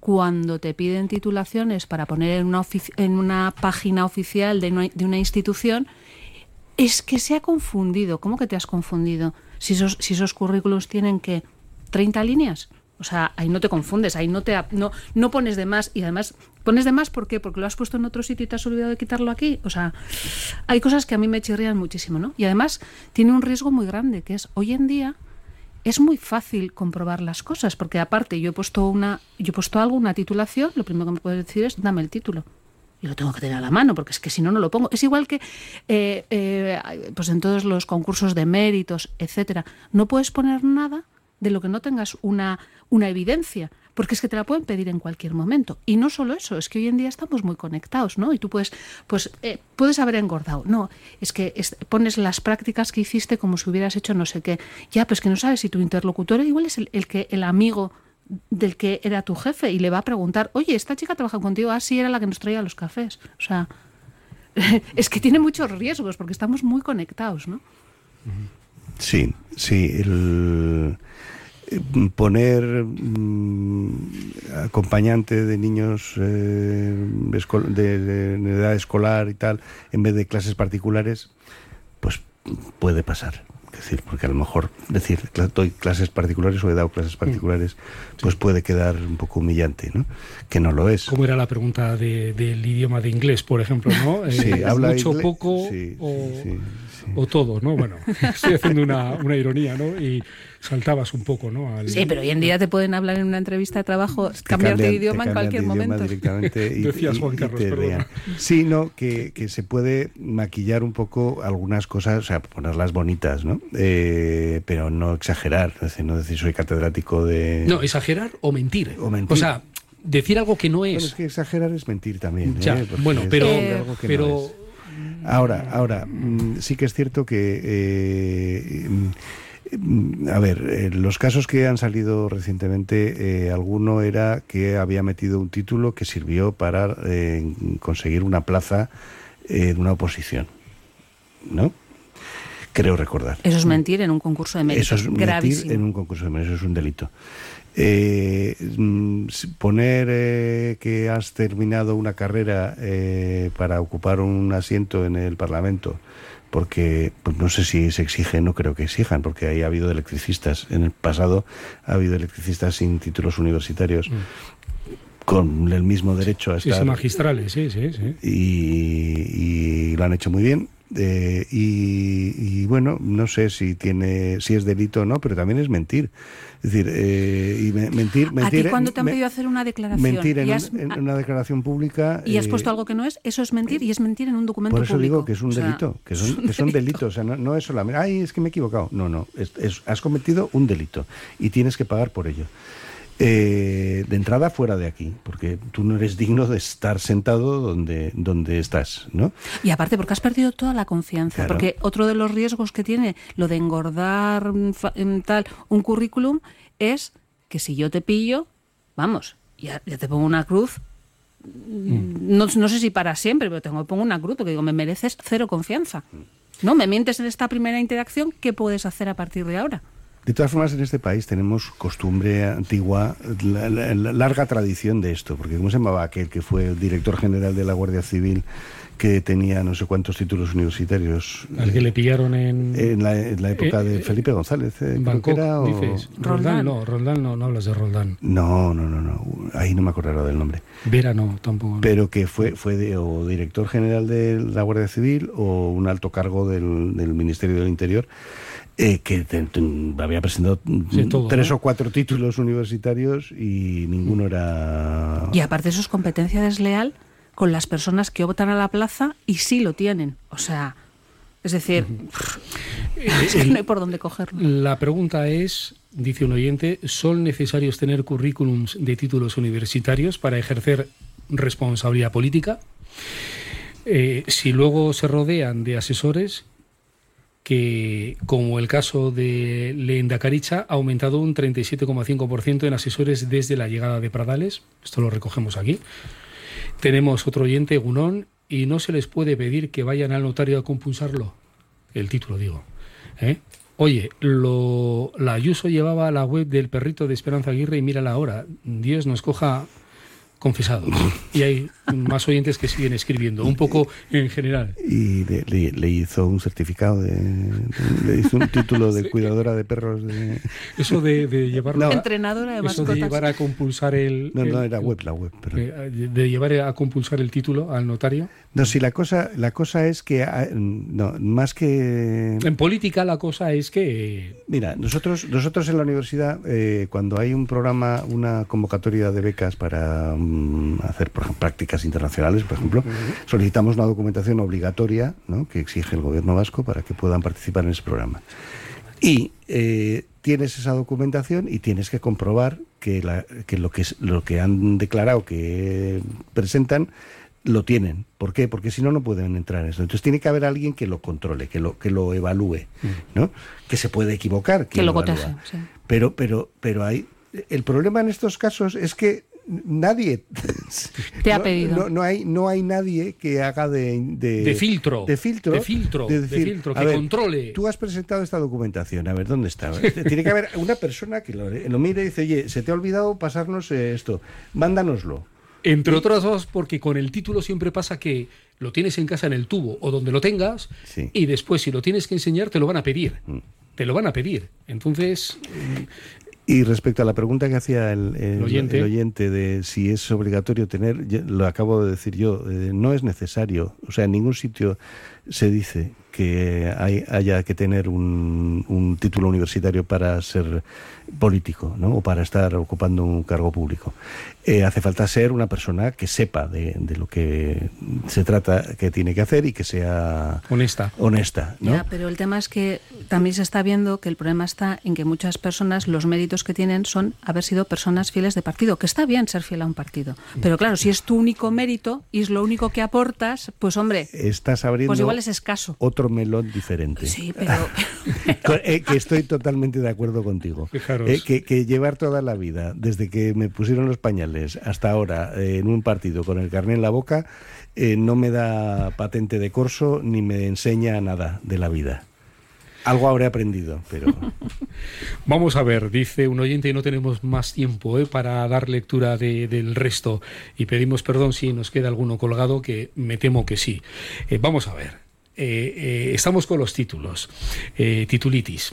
cuando te piden titulaciones para poner en una, ofici- en una página oficial de una, de una institución, es que se ha confundido. ¿Cómo que te has confundido? Si esos, si esos currículos tienen, ¿qué? ¿treinta líneas? O sea, ahí no te confundes, ahí no te no, no pones de más. Y además, ¿pones de más por qué? Porque lo has puesto en otro sitio y te has olvidado de quitarlo aquí. O sea, hay cosas que a mí me chirrían muchísimo, ¿no? Y además tiene un riesgo muy grande, que es, hoy en día es muy fácil comprobar las cosas, porque aparte yo he puesto una yo he puesto algo, una titulación, lo primero que me puedes decir es, dame el título. Y lo tengo que tener a la mano, porque es que si no, no lo pongo. Es igual que eh, eh, pues en todos los concursos de méritos, etcétera. No puedes poner nada de lo que no tengas una, una evidencia, porque es que te la pueden pedir en cualquier momento. Y no solo eso, es que hoy en día estamos muy conectados, ¿no? Y tú puedes, pues, eh, puedes haber engordado. No, es que es, pones las prácticas que hiciste como si hubieras hecho no sé qué. Ya, pues que no sabes si tu interlocutor igual es el, el que el amigo del que era tu jefe y le va a preguntar, oye, esta chica trabaja contigo, ah, sí, era la que nos traía los cafés. O sea, es que tiene muchos riesgos porque estamos muy conectados, ¿no? Sí, sí, el poner mm, acompañante de niños eh, escol- de, de, de edad escolar y tal, en vez de clases particulares, pues puede pasar. Es decir, porque a lo mejor decir, doy clases particulares o he dado clases particulares, sí, pues puede quedar un poco humillante, ¿no? Que no lo es. ¿Cómo era la pregunta de, del idioma de inglés, por ejemplo, ¿no? Sí, eh, habla mucho, inglés, poco sí, o, sí, sí. o todo, ¿no? Bueno, estoy haciendo una, una ironía, ¿no? Y saltabas un poco, ¿no? Al... Sí, pero hoy en día te pueden hablar en una entrevista de trabajo, Te cambiarte cambian, de idioma en cualquier de idioma momento. Directamente y, Decías, y- Juan y Carlos, te perdona. vean. Sí, no, que, que se puede maquillar un poco algunas cosas, o sea, ponerlas bonitas, ¿no? Eh, pero no exagerar, es decir, no decir soy catedrático de... No, exagerar o mentir. O mentir. O sea, decir algo que no es. Bueno, es que exagerar es mentir también. Ya, ¿eh? Porque bueno, es pero, decir algo que no pero es. Ahora, ahora, mm, sí que es cierto que, eh, mm, a ver, eh, los casos que han salido recientemente, eh, alguno era que había metido un título que sirvió para eh, conseguir una plaza eh, de una oposición, ¿no? Creo recordar. Eso es mentir en un concurso de méritos. Eso es mentir gravísimo. en un concurso de méritos, eso es un delito. Eh, mm, poner eh, que has terminado una carrera eh, para ocupar un asiento en el Parlamento, porque pues no sé si se exige, no creo que exijan, porque ahí ha habido electricistas. En el pasado ha habido electricistas sin títulos universitarios. Mm. Con el mismo derecho a sí, estar. Sí, magistrales, sí, sí, sí. Y, y lo han hecho muy bien. Eh, y, y bueno, no sé si tiene, si es delito o no, pero también es mentir. Es decir, eh, y me, mentir, mentir. ¿A ti cuando te han me, pedido hacer una declaración? Mentir en, y has, un, en una declaración pública. Y has eh, puesto algo que no es, eso es mentir y es mentir en un documento público. Por eso público. digo que es un o sea, delito, que son, es un que son delito. delitos. O sea, no, no es solamente, ay, es que me he equivocado. No, no, es, es, has cometido un delito y tienes que pagar por ello. Eh, de entrada fuera de aquí, porque tú no eres digno de estar sentado donde, donde estás, ¿no? Y aparte porque has perdido toda la confianza, Claro. porque otro de los riesgos que tiene lo de engordar fa- em, tal un currículum es que si yo te pillo, vamos, ya, ya te pongo una cruz, mm. no, no sé si para siempre, pero tengo pongo una cruz, porque digo, me mereces cero confianza. No, me mientes en esta primera interacción, ¿qué puedes hacer a partir de ahora? De todas formas, en este país tenemos costumbre antigua, la, la, la larga tradición de esto, porque ¿cómo se llamaba aquel que fue el director general de la Guardia Civil, que tenía no sé cuántos títulos universitarios? Al que le pillaron en... En la, en la época eh, de Felipe González, eh, creo Bangkok, que era, o... dices. Roldán, no, Roldán no, no hablas de Roldán. No, no, no, no, ahí no me acordará del nombre. Vera no, tampoco. No. Pero que fue, fue de, o director general de la Guardia Civil o un alto cargo del, del Ministerio del Interior. Eh, que te, te, había presentado sí, todo, tres ¿no? o cuatro títulos universitarios y ninguno era... Y aparte eso es competencia desleal con las personas que optan a la plaza y sí lo tienen. O sea, es decir, uh-huh. es que no hay por dónde cogerlo. La pregunta es, dice un oyente, ¿son necesarios tener currículums de títulos universitarios para ejercer responsabilidad política? Eh, si luego se rodean de asesores que, como el caso de Lehendakaritza, ha aumentado un treinta y siete coma cinco por ciento en asesores desde la llegada de Pradales. Esto lo recogemos aquí. Tenemos otro oyente, Gunón, y no se les puede pedir que vayan al notario a compulsarlo. El título, digo. ¿Eh? Oye, lo, la Ayuso llevaba la web del perrito de Esperanza Aguirre y mírala ahora. Dios nos coja confesado. Y hay más oyentes que siguen escribiendo, un poco en general. Y le, le, le hizo un certificado, de, le hizo un título de sí. cuidadora de perros. De... Eso de, de llevar no, entrenadora de eso mascotas. de llevar a compulsar el... No, el, no, era web, la web. Pero... De llevar a compulsar el título al notario. No, sí, la cosa, la cosa es que, no, más que... En política la cosa es que... Mira, nosotros, nosotros en la universidad, eh, cuando hay un programa, una convocatoria de becas para um, hacer por ejemplo, prácticas internacionales, por ejemplo, uh-huh. solicitamos una documentación obligatoria, ¿no?, que exige el gobierno vasco para que puedan participar en ese programa. Y eh, tienes esa documentación y tienes que comprobar que, la, que, lo, que lo que han declarado que presentan lo tienen. ¿Por qué? Porque si no, no pueden entrar en eso. Entonces tiene que haber alguien que lo controle, que lo, que lo evalúe, ¿no? Que se puede equivocar. Que lo coteje, sí. Pero, pero, pero hay... El problema en estos casos es que nadie te ha no, pedido. No, no hay, no hay nadie que haga de, de, de filtro, de filtro, de filtro, de, decir, de filtro que ver, controle. Tú has presentado esta documentación, a ver dónde está. Tiene que haber una persona que lo, lo mire y dice, oye, se te ha olvidado pasarnos esto, mándanoslo. Entre otras cosas, porque con el título siempre pasa que lo tienes en casa en el tubo o donde lo tengas, sí. y después si lo tienes que enseñar te lo van a pedir. Mm. Te lo van a pedir. Entonces... Y respecto a la pregunta que hacía el, el, el, oyente. el oyente de si es obligatorio tener, yo, lo acabo de decir yo, eh, no es necesario. O sea, en ningún sitio se dice que hay, haya que tener un, un título universitario para ser político, ¿no?, o para estar ocupando un cargo público. Eh, hace falta ser una persona que sepa de, de lo que se trata, que tiene que hacer y que sea honesta. honesta, ¿no? Ya, pero el tema es que también se está viendo que el problema está en que muchas personas, los méritos que tienen son haber sido personas fieles de partido, que está bien ser fiel a un partido. Pero claro, si es tu único mérito y es lo único que aportas, pues hombre, estás abriendo pues igual es escaso. Otro melón diferente. Sí, pero... pero... eh, que estoy totalmente de acuerdo contigo. Eh, que, que llevar toda la vida, desde que me pusieron los pañales hasta ahora, eh, en un partido con el carné en la boca, eh, no me da patente de corso ni me enseña nada de la vida. Algo habré aprendido, pero... Vamos a ver, dice un oyente, y no tenemos más tiempo ¿eh? para dar lectura de, del resto, y pedimos perdón si nos queda alguno colgado, que me temo que sí. Eh, vamos a ver, eh, eh, estamos con los títulos, eh, titulitis.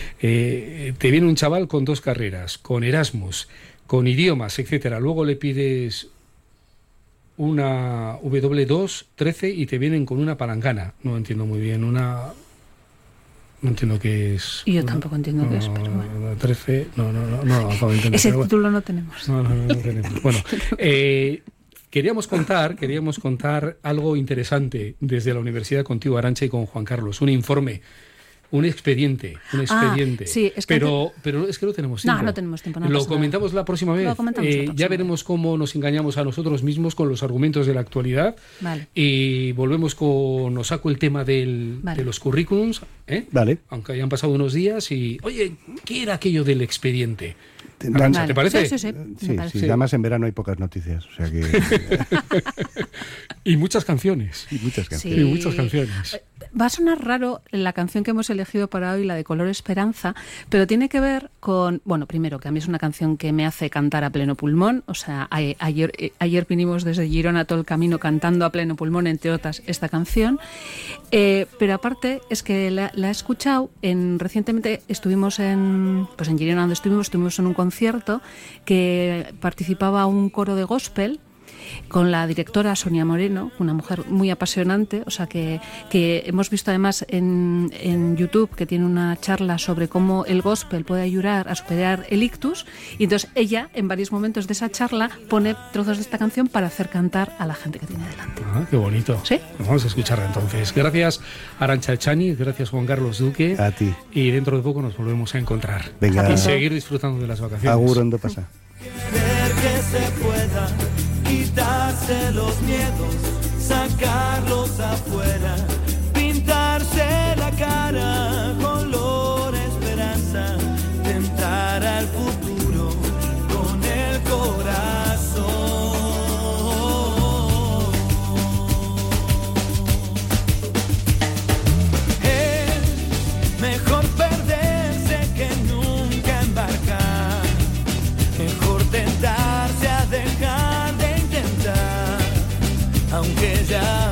Eh, te viene un chaval con dos carreras, con Erasmus, con idiomas, etcétera. Luego le pides una W dos, trece y te vienen con una palangana. No entiendo muy bien, una... No entiendo qué es. Y yo tampoco entiendo no, qué es, pero bueno. trece, no, no, no, no, no acabo de entender. Ese pero título bueno. no tenemos. No, no, no, no tenemos. Bueno, eh, queríamos contar, queríamos contar algo interesante desde la Universidad contigo, Arantxa, y con Juan Carlos. Un informe. Un expediente, un expediente. Ah, sí, es que pero, te... pero es que no tenemos tiempo. No, no tenemos tiempo. No lo comentamos nada. la próxima vez. Lo comentamos eh, la próxima ya veremos cómo nos engañamos a nosotros mismos con los argumentos de la actualidad. Vale. Y volvemos con, nos saco el tema del, vale. de los currículums, ¿eh? Vale. Aunque hayan pasado unos días y, oye, ¿qué era aquello del expediente? Vale. ¿Te parece? Sí, sí, sí. Sí, parece. sí, además en verano hay pocas noticias, o sea que... y muchas canciones. Y muchas canciones. Sí. Y muchas canciones. Va a sonar raro la canción que hemos elegido para hoy, la de Color Esperanza, pero tiene que ver con, bueno, primero, que a mí es una canción que me hace cantar a pleno pulmón, o sea, a, ayer, ayer vinimos desde Girona todo el camino cantando a pleno pulmón, entre otras, esta canción, eh, pero aparte es que la, la he escuchado, en, recientemente estuvimos en, pues en Girona donde estuvimos, estuvimos en un concierto que participaba un coro de gospel, con la directora Sonia Moreno, una mujer muy apasionante, o sea que, que hemos visto además en, en YouTube que tiene una charla sobre cómo el gospel puede ayudar a superar el ictus, y entonces ella en varios momentos de esa charla pone trozos de esta canción para hacer cantar a la gente que tiene delante. Ah, qué bonito. ¿Sí? Vamos a escucharla entonces. Gracias Arantxa Echani, gracias Juan Carlos Duque. A ti. Y dentro de poco nos volvemos a encontrar. Venga. Y seguir disfrutando de las vacaciones. Agur, ¿dónde pasa? Que se pueda quitarse los miedos, sacarlos afuera, pintarse la cara, color esperanza, tentar al futuro con el corazón. Es mejor perderse que nunca embarcar, mejor tentarse a dejar de aunque ya